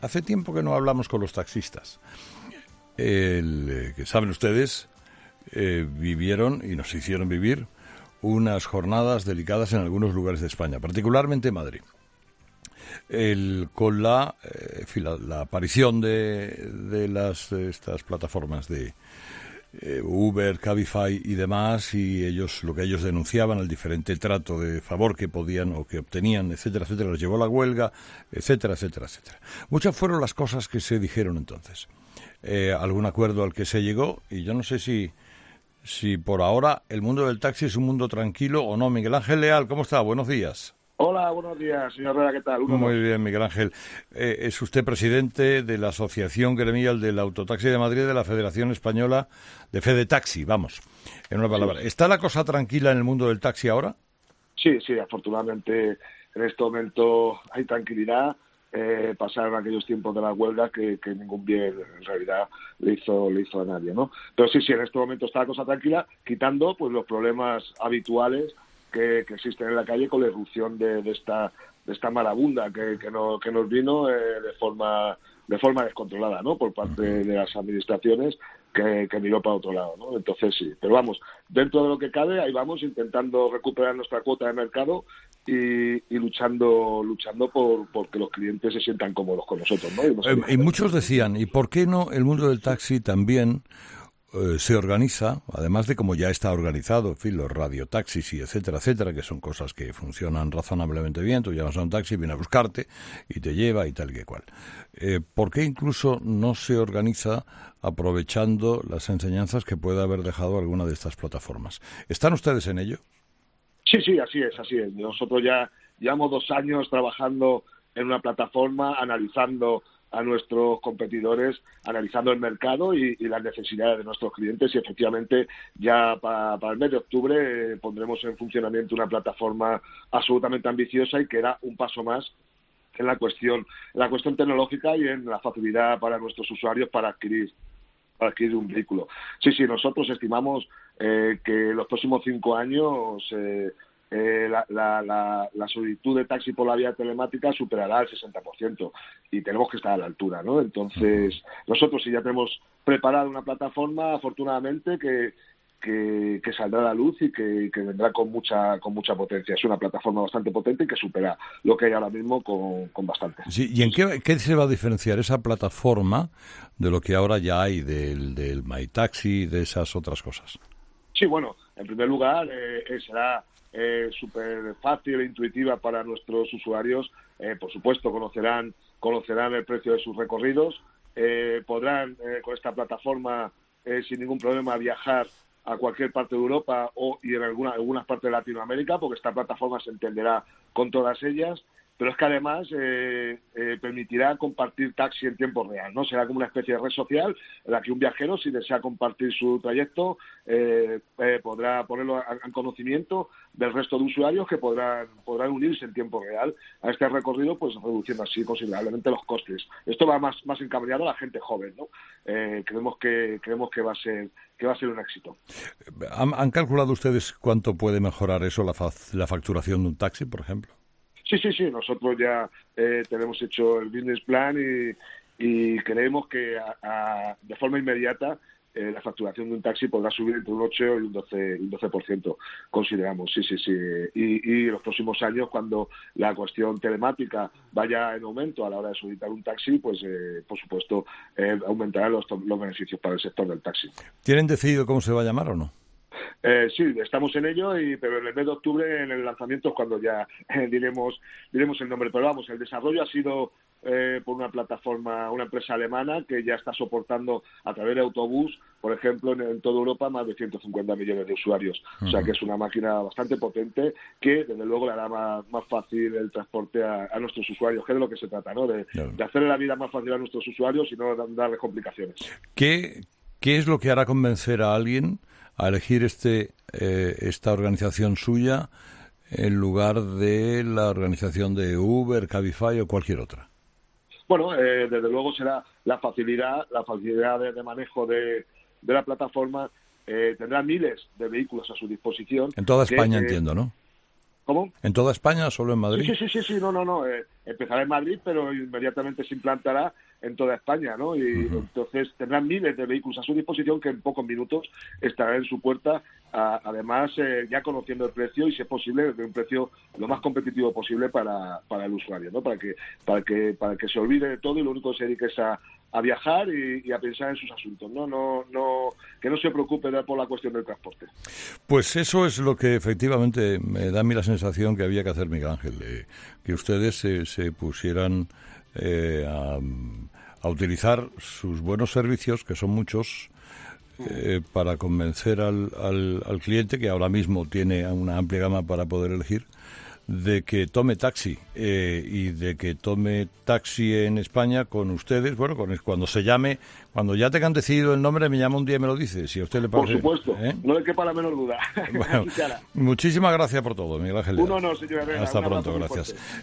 Hace tiempo que no hablamos con los taxistas. Que saben ustedes, vivieron y nos hicieron vivir unas jornadas delicadas en algunos lugares de España, particularmente Madrid. Con la aparición de estas plataformas de Uber, Cabify y demás, y lo que ellos denunciaban, el diferente trato de favor que podían o que obtenían, etcétera, etcétera, los llevó a la huelga, etcétera, etcétera, etcétera. Muchas fueron las cosas que se dijeron entonces. Algún acuerdo al que se llegó, y yo no sé si por ahora el mundo del taxi es un mundo tranquilo o no. Miguel Ángel Leal, ¿cómo está? Buenos días. Hola, buenos días, señor Herrera, ¿qué tal? Muy bien, Miguel Ángel. Es usted presidente de la Asociación Gremial del Autotaxi de Madrid, de la Federación Española de Fedetaxi, vamos, en una palabra. Sí. ¿Está la cosa tranquila en el mundo del taxi ahora? Sí, afortunadamente en este momento hay tranquilidad. Pasaron aquellos tiempos de la huelga que ningún bien en realidad le hizo a nadie, ¿no? Pero sí, en este momento está la cosa tranquila, quitando pues los problemas habituales que existen en la calle con la irrupción de esta marabunda que nos vino de forma descontrolada, ¿no? Por parte de las administraciones que miró para otro lado, ¿no? Entonces sí, pero vamos, dentro de lo que cabe, ahí vamos intentando recuperar nuestra cuota de mercado y luchando por que los clientes se sientan cómodos con nosotros, ¿no? Y muchos decían, ¿y por qué no el mundo del taxi también se organiza, además de como ya está organizado, en fin, los radiotaxis y etcétera, etcétera, que son cosas que funcionan razonablemente bien? Tú llamas a un taxi, viene a buscarte y te lleva y tal que cual. ¿Por qué incluso no se organiza aprovechando las enseñanzas que puede haber dejado alguna de estas plataformas? ¿Están ustedes en ello? Sí, así es. Nosotros ya llevamos 2 años trabajando en una plataforma, analizando a nuestros competidores, analizando el mercado y las necesidades de nuestros clientes, y efectivamente ya para el mes de octubre pondremos en funcionamiento una plataforma absolutamente ambiciosa y que era un paso más en la cuestión tecnológica y en la facilidad para nuestros usuarios para adquirir un vehículo. Sí, nosotros estimamos que en los próximos 5 años la solicitud de taxi por la vía telemática superará el 60% y tenemos que estar a la altura, ¿no? Entonces, nosotros sí ya tenemos preparada una plataforma, afortunadamente, que saldrá a la luz y que vendrá con mucha potencia. Es una plataforma bastante potente y que supera lo que hay ahora mismo con bastante. Sí, ¿y en qué se va a diferenciar esa plataforma de lo que ahora ya hay del MyTaxi y de esas otras cosas? Sí, bueno, en primer lugar será súper fácil e intuitiva para nuestros usuarios. Por supuesto, conocerán el precio de sus recorridos, podrán con esta plataforma sin ningún problema viajar a cualquier parte de Europa y en algunas partes de Latinoamérica, porque esta plataforma se entenderá con todas ellas. Pero es que además permitirá compartir taxi en tiempo real, ¿no? Será como una especie de red social en la que un viajero, si desea compartir su trayecto, podrá ponerlo en conocimiento del resto de usuarios que podrán unirse en tiempo real a este recorrido, pues reduciendo así considerablemente los costes. Esto va más encaminado a la gente joven, ¿no? Creemos que va a ser un éxito. ¿Han calculado ustedes cuánto puede mejorar eso, la facturación de un taxi, por ejemplo? Sí. Nosotros ya tenemos hecho el business plan y creemos que de forma inmediata la facturación de un taxi podrá subir entre un 8 y un 12%, consideramos. Sí. Y en los próximos años, cuando la cuestión telemática vaya en aumento a la hora de solicitar un taxi, pues por supuesto aumentarán los beneficios para el sector del taxi. ¿Tienen decidido cómo se va a llamar o no? Sí, estamos en ello, pero en el mes de octubre, en el lanzamiento, es cuando ya diremos el nombre. Pero vamos, el desarrollo ha sido por una plataforma, una empresa alemana que ya está soportando a través de autobús, por ejemplo, en toda Europa, más de 150 millones de usuarios. O sea que es una máquina bastante potente que, desde luego, le hará más fácil el transporte a nuestros usuarios, que es de lo que se trata, ¿no? De hacerle la vida más fácil a nuestros usuarios y no darles complicaciones. ¿Qué es lo que hará convencer a alguien a elegir esta organización suya en lugar de la organización de Uber, Cabify o cualquier otra? Bueno, desde luego será la facilidad de manejo de la plataforma. Tendrá miles de vehículos a su disposición. En toda España, entiendo, ¿no? ¿Cómo? ¿En toda España o solo en Madrid? Sí, no. Empezará en Madrid, pero inmediatamente se implantará en toda España, ¿no? Y entonces tendrán miles de vehículos a su disposición que en pocos minutos estarán en su puerta, además ya conociendo el precio y, si es posible, de un precio lo más competitivo posible para el usuario, ¿no? Para que se olvide de todo y lo único que se dedique es a viajar y a pensar en sus asuntos, ¿no? Que no se preocupe por la cuestión del transporte. Pues eso es lo que efectivamente me da a mí la sensación que había que hacer, Miguel Ángel, que ustedes se pusieran a utilizar sus buenos servicios, que son muchos, para convencer al cliente, que ahora mismo tiene una amplia gama para poder elegir, de que tome taxi y de que tome taxi en España con ustedes. Bueno, cuando se llame, cuando ya tengan decidido el nombre, me llama un día y me lo dice, si a usted le parece. Por supuesto, no le quepa la menor duda. Bueno, muchísimas gracias por todo, Miguel Ángel. Un honor, señor Herrera. Hasta pronto, gracias.